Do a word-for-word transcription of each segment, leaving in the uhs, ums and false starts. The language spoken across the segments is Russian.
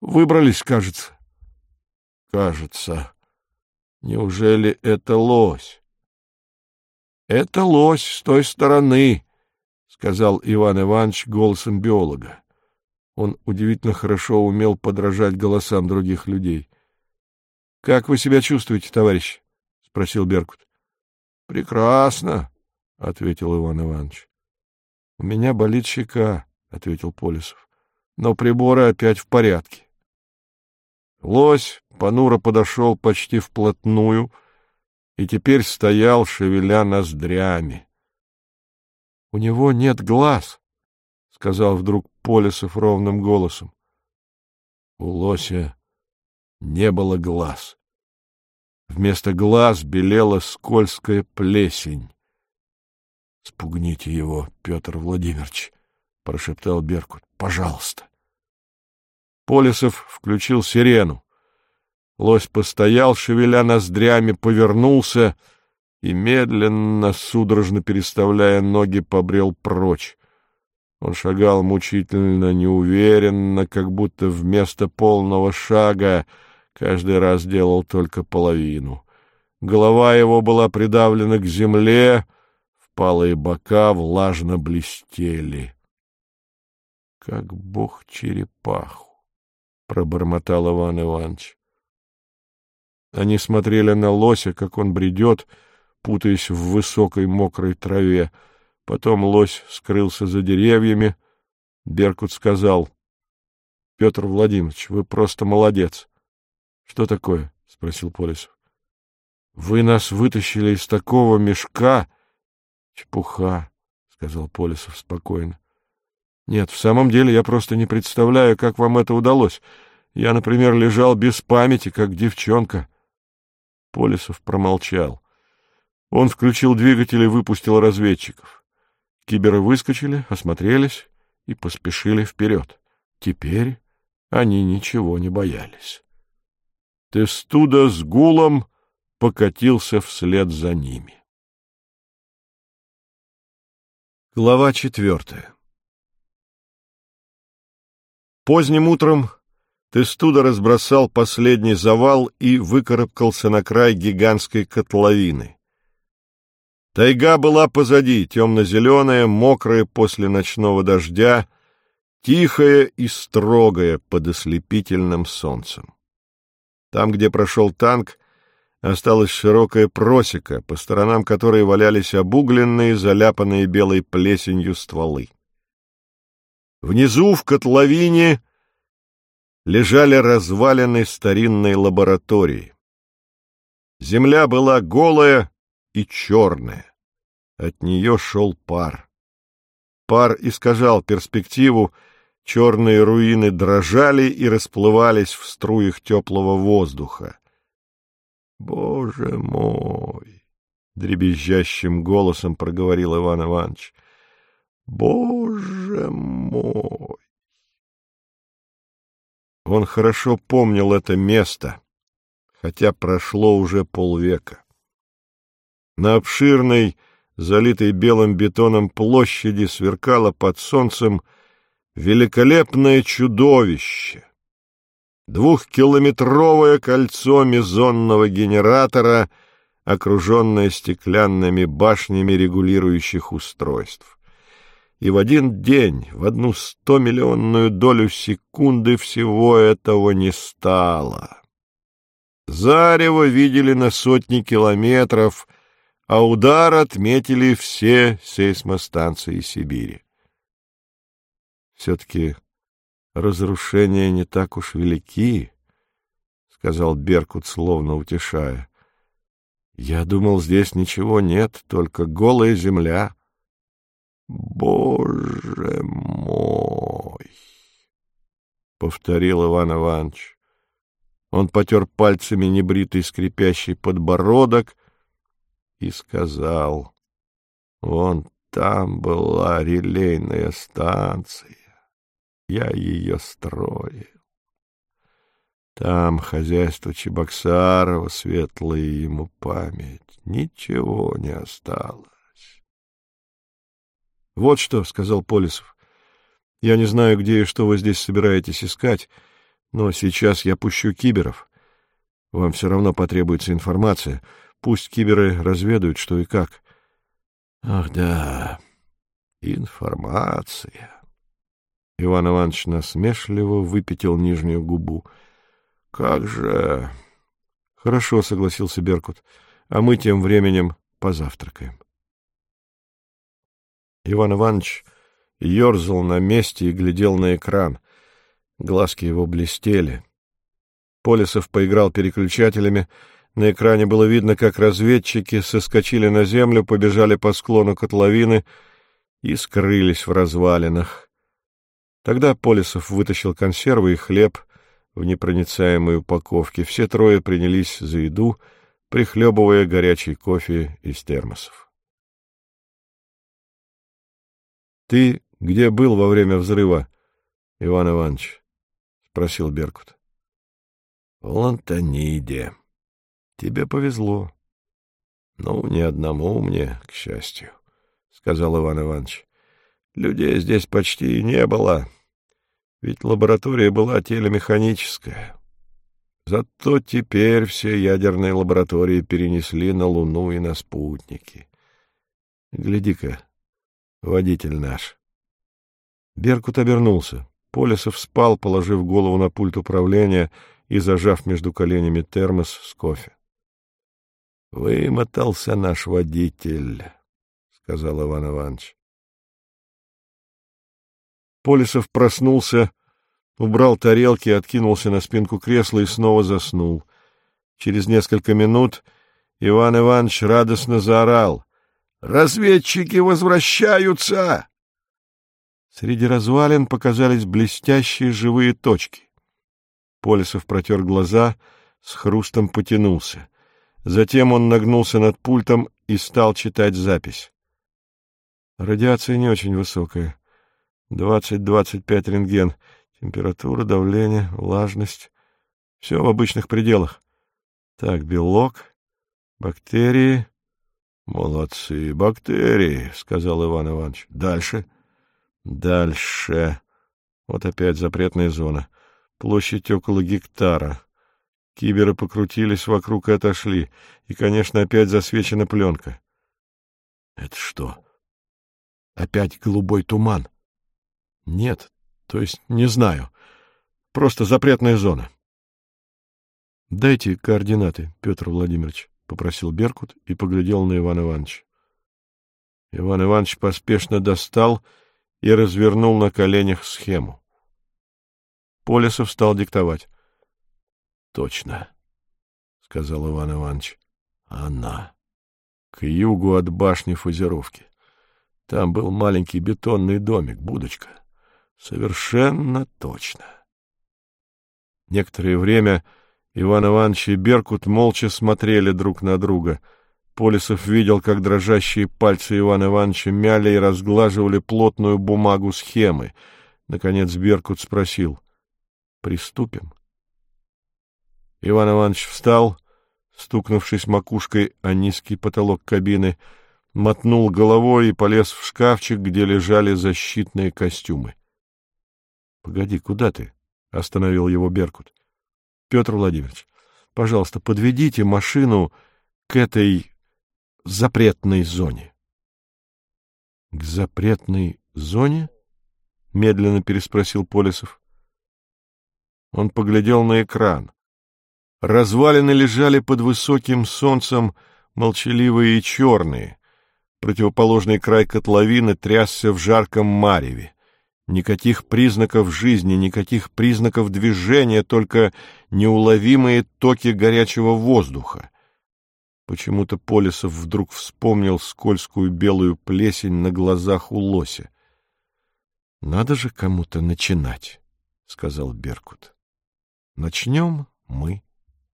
Выбрались, кажется. Кажется. Неужели это лось? Это лось с той стороны, сказал Иван Иванович голосом биолога. Он удивительно хорошо умел подражать голосам других людей. — Как вы себя чувствуете, товарищ? — спросил Беркут. — Прекрасно, — ответил Иван Иванович. — У меня болит щека, — ответил Полесов. — Но приборы опять в порядке. Лось понуро подошел почти вплотную и теперь стоял, шевеля ноздрями. — У него нет глаз, — сказал вдруг Полесов ровным голосом. У лося не было глаз. Вместо глаз белела скользкая плесень. — Спугните его, Петр Владимирович, — прошептал Беркут. — Пожалуйста. Полесов включил сирену. Лось постоял, шевеля ноздрями, повернулся и, медленно, судорожно переставляя ноги, побрел прочь. Он шагал мучительно, неуверенно, как будто вместо полного шага каждый раз делал только половину. Голова его была придавлена к земле, впалые бока влажно блестели. — Как бог черепаху! — пробормотал Иван Иванович. Они смотрели на лося, как он бредет, путаясь в высокой мокрой траве. Потом лось скрылся за деревьями. Беркут сказал: — Петр Владимирович, вы просто молодец. — Что такое? — спросил Полесов. — Вы нас вытащили из такого мешка. — Чепуха, — сказал Полесов спокойно. — Нет, в самом деле я просто не представляю, как вам это удалось. Я, например, лежал без памяти, как девчонка. Полесов промолчал. Он включил двигатель и выпустил разведчиков. Киберы выскочили, осмотрелись и поспешили вперед. Теперь они ничего не боялись. Тестуда с гулом покатился вслед за ними. Глава четвертая. Поздним утром Тестуда разбросал последний завал и выкарабкался на край гигантской котловины. Тайга была позади, темно-зеленая, мокрая после ночного дождя, тихая и строгая под ослепительным солнцем. Там, где прошел танк, осталась широкая просека, по сторонам которой валялись обугленные, заляпанные белой плесенью стволы. Внизу, в котловине, лежали развалины старинной лаборатории. Земля была голая и черная. От нее шел пар. Пар искажал перспективу, черные руины дрожали и расплывались в струях теплого воздуха. «Боже мой!» — дребезжащим голосом проговорил Иван Иванович. «Боже мой!» Он хорошо помнил это место, хотя прошло уже полвека. На обширной, залитой белым бетоном площади сверкало под солнцем великолепное чудовище. Двухкилометровое кольцо мезонного генератора, окруженное стеклянными башнями регулирующих устройств. И в один день, в одну стомиллионную долю секунды всего этого не стало. Зарево видели на сотни километров, а удар отметили все сейсмостанции Сибири. Все-таки разрушения не так уж велики, — сказал Беркут, словно утешая. Я думал, здесь ничего нет, только голая земля. Боже мой! — повторил Иван Иванович. Он потер пальцами небритый скрипящий подбородок и сказал: вон там была релейная станция. Я ее строил. Там хозяйство Чебоксарова, светлая ему память, ничего не осталось. — Вот что, — сказал Полесов, — я не знаю, где и что вы здесь собираетесь искать, Но сейчас я пущу киберов. Вам все равно потребуется информация. Пусть киберы разведают, что и как. Ах да, информация. Иван Иванович насмешливо выпятил нижнюю губу. Как же... Хорошо, согласился Беркут, а мы тем временем позавтракаем. Иван Иванович ерзал на месте и глядел на экран. Глазки его блестели. Полесов поиграл переключателями. На экране было видно, как разведчики соскочили на землю, побежали по склону котловины и скрылись в развалинах. Тогда Полесов вытащил консервы и хлеб в непроницаемой упаковке. Все трое принялись за еду, прихлебывая горячий кофе из термосов. — Ты где был во время взрыва, Иван Иванович? — спросил Беркут. — В Лантаниде. Тебе повезло. — Ну, ни одному мне, к счастью, — сказал Иван Иванович. — Людей здесь почти не было, ведь лаборатория была телемеханическая. Зато теперь все ядерные лаборатории перенесли на Луну и на спутники. Гляди-ка, водитель наш. Беркут обернулся. Полесов спал, положив голову на пульт управления и зажав между коленями термос с кофе. — Вымотался наш водитель, — сказал Иван Иванович. Полесов проснулся, убрал тарелки, откинулся на спинку кресла и снова заснул. Через несколько минут Иван Иванович радостно заорал: «Разведчики возвращаются!» Среди развалин показались блестящие живые точки. Полесов протер глаза, с хрустом потянулся. Затем он нагнулся над пультом и стал читать запись. Радиация не очень высокая. двадцать-двадцать пять рентген. Температура, давление, влажность. Все в обычных пределах. Так, белок, бактерии. Молодцы, бактерии, сказал Иван Иванович. Дальше. Дальше. Вот опять запретная зона. Площадь около гектара. Киберы покрутились вокруг и отошли. И, конечно, опять засвечена пленка. Это что? Опять голубой туман? Нет, то есть не знаю. Просто запретная зона. Дайте координаты, Петр Владимирович, попросил Беркут и поглядел на Ивана Ивановича. Иван Иванович поспешно достал и развернул на коленях схему. Полесов стал диктовать. — Точно, — сказал Иван Иванович. — Она. К югу от башни фазировки. Там был маленький бетонный домик, будочка. Совершенно точно. Некоторое время Иван Иванович и Беркут молча смотрели друг на друга. Полесов видел, как дрожащие пальцы Ивана Ивановича мяли и разглаживали плотную бумагу схемы. Наконец Беркут спросил: «Приступим?» Иван Иванович встал, стукнувшись макушкой о низкий потолок кабины, мотнул головой и полез в шкафчик, где лежали защитные костюмы. — Погоди, куда ты? — остановил его Беркут. — Петр Владимирович, пожалуйста, подведите машину к этой запретной зоне. — К запретной зоне? — медленно переспросил Полесов. Он поглядел на экран. Развалины лежали под высоким солнцем, молчаливые и черные. Противоположный край котловины трясся в жарком мареве. Никаких признаков жизни, никаких признаков движения, только неуловимые токи горячего воздуха. Почему-то Полесов вдруг вспомнил скользкую белую плесень на глазах у лося. — Надо же кому-то начинать, — сказал Беркут. — Начнем мы.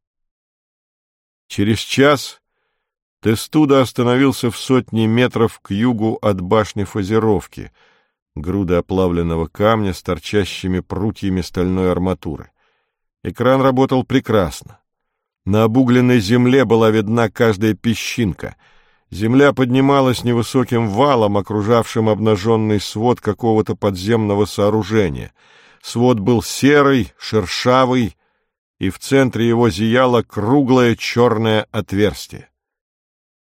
Через час Тестуда остановился в сотне метров к югу от башни фазировки, груды оплавленного камня с торчащими прутьями стальной арматуры. Экран работал прекрасно. На обугленной земле была видна каждая песчинка. Земля поднималась невысоким валом, окружавшим обнаженный свод какого-то подземного сооружения. Свод был серый, шершавый, и в центре его зияло круглое черное отверстие.